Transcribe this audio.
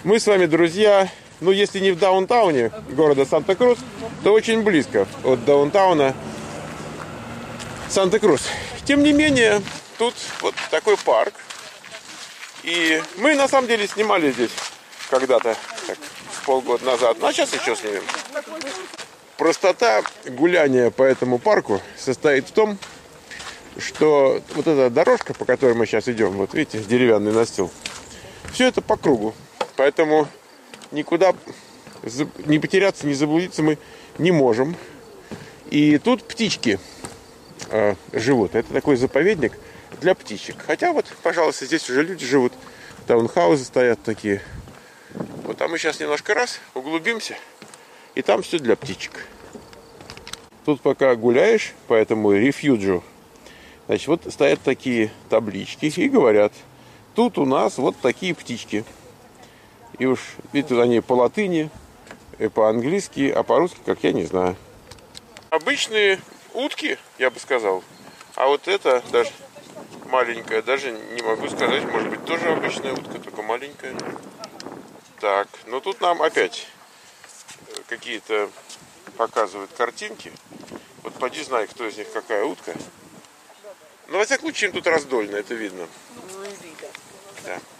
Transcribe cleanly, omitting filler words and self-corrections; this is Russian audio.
Мы с вами, друзья, ну если не в даунтауне города Санта-Крус, то очень близко от даунтауна Санта-Крус. Тем не менее, тут вот такой парк. И мы на самом деле снимали здесь когда-то, так, полгода назад, ну а сейчас еще снимем. Простота гуляния по этому парку состоит в том, что вот эта дорожка, по которой мы сейчас идем, вот видите, деревянный настил, все это по кругу. Поэтому никуда не потеряться, не заблудиться мы не можем. И тут птички живут. Это такой заповедник для птичек. Хотя вот, пожалуйста, здесь уже люди живут. Таунхаузы стоят такие. Вот, а мы сейчас немножко раз углубимся. И там все для птичек. Тут пока гуляешь по этому рефьюджу, значит, вот стоят такие таблички и говорят: тут у нас вот такие птички. И уж, видите, они по латыни, и по-английски, а по-русски, как я не знаю. Обычные утки, я бы сказал. А вот это даже маленькая, даже не могу сказать, может быть, тоже обычная утка, только маленькая. Так, ну тут нам опять какие-то показывают картинки. Вот поди знай, кто из них какая утка. Но во всяком случае, им тут раздольно, это видно. Да.